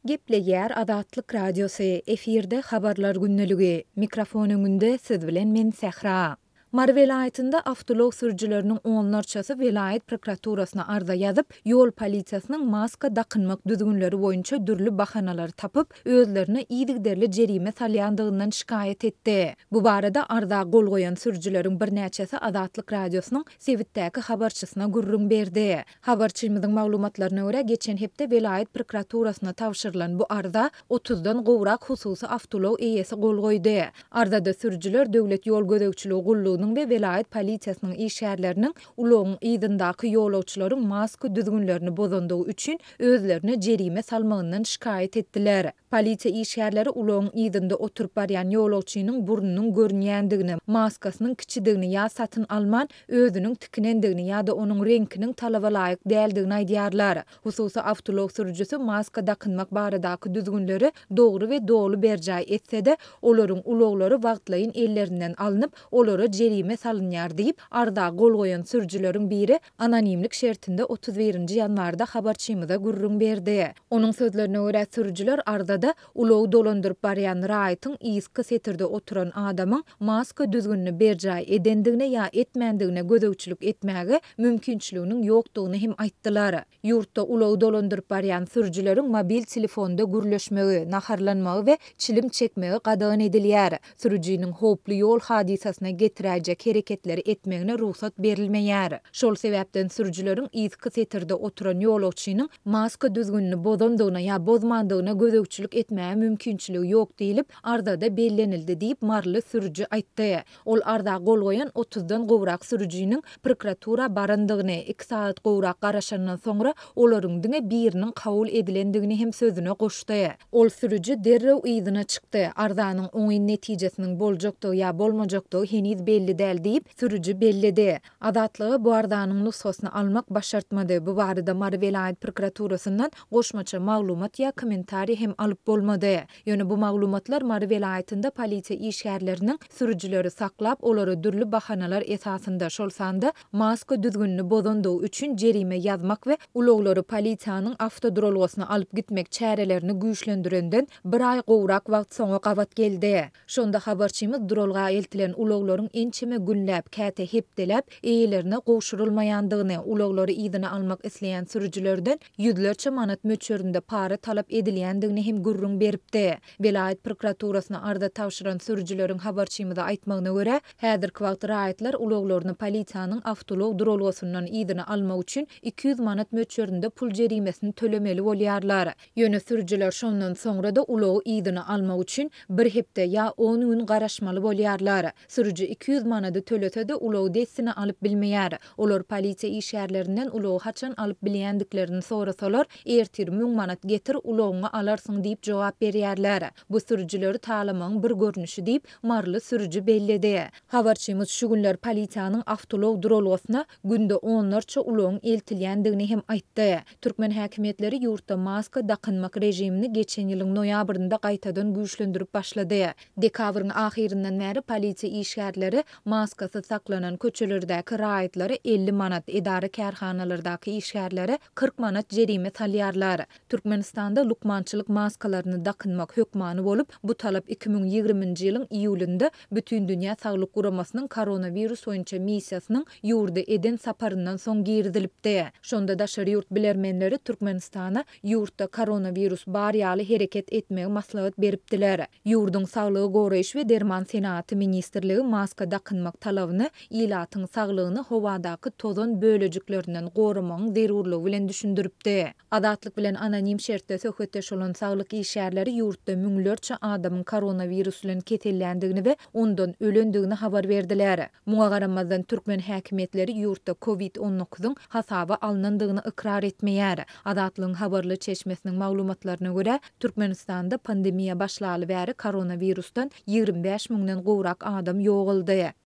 Gepleýär Adatlyk Radiosy efirde habarlar günneligi. Mikrofonunda siz bilen men Sähra. Mar welaýatynda awtolog sürüjileriniň onlarçasy welaýat prokuraturasyna arza ýazyp, ýol polisiýasynyň maska dakynmak düzgünleri boýunça dürli bahanalary tapyp, özlerini iýdigderli jerime salýandygyndan şikaýet etdi. Bu barada arza gol goýan sürüjileriň birnäçesi Adatlyk Radiosynyň Sewitdäki habarçysyna gurrun berdi. Habarçymyzyň maglumatlaryna görä, geçen hepde welaýat prokuraturasyna tawşyrylan bu arza 30-dan gowrak hususy awtolog eýesi gol goýdy. Arzada sürüjiler döwlet ýol gözegçiligi gullugynyň we welaýat polisiýasynyň işgärleriniň ulogyň ýydyndaky ýolagçylaryň maska düzgünlerini bozandygy üçin özlerini jerime salmagyndan şikaýet etdiler. Polisiýa işgärleri ulogyň ýydynda oturup barýan ýolagçynyň burnunyň görünýändigini, maskasynyň kiçidigini ýa satyn alman özüniň tikinendigini ýa-da onuň reňkiniň talaba laýyk däldigini aýdýarlar. Hususy awtolog sürüjisi maska dakynmak baradaky düzgünleri dogry we dolu berjäy etse-de, olaryň uloglary wagtlaýyn ellerinden alınıp, olary jerime salynýar diýip arda gol goýan sürüjileriň biri anonimlik şertinde 31-nji ýanwarda habarçymyza gurrun berdi. Onuň sözlerine görä sürüjiler ardada ulogy dolandyryp barýan raýatyň iýski setirde oturan adamyň maska düzgünni berjäy edendigine ýa etmändigine gözegçilik etmäge mümkinçiliginiň ýokdugyny hem aýtdylar. Ýurtda ulogy dolandyryp barýan sürüjileriň mobil telefonda gürleşmegi, naharlanmagy we çilim çekmegi gadagan edilýär. Sürüjiniň hoply ýol hadisasyna getiräjek hereketleri etmegine ruhsat berilmeýär. Şol sebäpden sürüjileriň iýski setirde oturan ýolagçynyň maska düzgünni bozandygyna ýa bozmandygyna gözegçilik etmäge mümkinçiligi ýok diýilip ardada bellenildi diýip marly sürüji aýtdy. Ol arda gol goýan 30-dan gowrak sürüjiniň prokuratura barandygyny 2 saat gowrak garaşandan soňra olaryň diňe biriniň kabul edilendigini hem sözüne goşdy. Ol sürüji derrew ýydyna çykdy. Ardanyň oňy netijesiniň boljakdygy ýa bolmajakdygy heniz belli däl diýip sürüji belledi. Adatlygy bu ardanyň nusxasyny almak başartmady. Bu barada Mar welaýat prokuraturasyndan goşmaça maglumat ýa kommentari hem alyp bolmady. Ýöne bu maglumatlar Mar welaýatynda polisiýa işgärleriniň sürüjileri saklap, olary dürli bahanalar esasynda şol sanda maska düzgünni bozandygy üçin jerime ýazmak we uloglary polisiýanyň awtodrolgasyna alyp gitmek çärelerini güýçlendirenden bir ay gowrak wagt soňra gabat geldi. Şonda habarçymyz drolga eltilen uloglaryň ençeme günläp käte hepdelep eýelerine gowşurulmaýandygyny, uloglary ýydyna almak isleýän sürüjilerden ýüzlerçe manat möçberinde para talap edilýändigini hem gurrun beripdi. Welaýat prokuraturasyna arda tawşyran sürüjileriň habarçymyza aýtmagyna görä, häzirki wagt raýatlar uloglaryny polisiýanyň awtolog drolgasyndan ýydyna almak üçin 200 manat möçberinde pul jerimesini tölemeli bolýarlar. Ýöne sürüjiler şondan soňra da ulogy ýydyna almak üçin bir hepde ýa 10 gün garaşmaly bolýarlar. Sürüji 200 manady tölese-de ulogy dessine alyp bilmeýär. Olar polisiýa işgärlerinden ulogy haçan alyp bilýändiklerini sorasalar, ertir 1000 manat getir ulogyňy alarsyň diýip jogap berýärler. Bu sürüjileri talamyň bir görnüşi diýip marly sürüji belledi. Habarçymyz şu günler polisiýanyň awtolog drolgasyna günde onlarça ulogyň eltilýändigini hem aýtdy. Türkmen häkimetleri ýurtda maska dakynmak rejimini geçen ýylyň noýabrynda gaýtadan güýçlendirip başlady. Dekabryň ahirinden bäri polisiýa işgärleri maskasy saklanan köçelerdäki raýatlary 50 manat, edara kärhanalardaky işgärleri 40 manat jerime salýarlar. Türkmenistanda lukmançylyk maskalaryny dakynmak hökmany bolup, bu talap 2020-nji ýylyň iýulynda bütün dünýä saglyk guramasynyň koronavirus boýunça missiýasynyň ýurda eden saparyndan soň girdilipdi. Şonda daşary ýurt bilermenleri Türkmenistana ýurtda koronavirus bar ýaly hereket etmegi maslahat beripdiler. Ýurduň saglygy goraýyş we derman senaty ministrligi maska dakynmak talabyny ýylatyň saglygyny howadaky tozan bölejikleriniň goramagyň zerurlygy bilen düşündiripdi. Adatlyk bilen anonim şertde söhbetdeş bolan saglyk işgärleri ýurtda müňlerçe adamyň koronavirus bilen ketelýändigini we ondan ölendigini habar berdiler. Muňa garamazdan Türkmen häkimetleri ýurtda COVID-19-yň hasaba alınandygyny ikrar etmeýär. Adatlyň habarly çeşmesiniň maglumatlaryna görä, Türkmenistanda pandemiýa başlaly bäri koronavirusdan 25 000-den gowrak adam ýoguldy.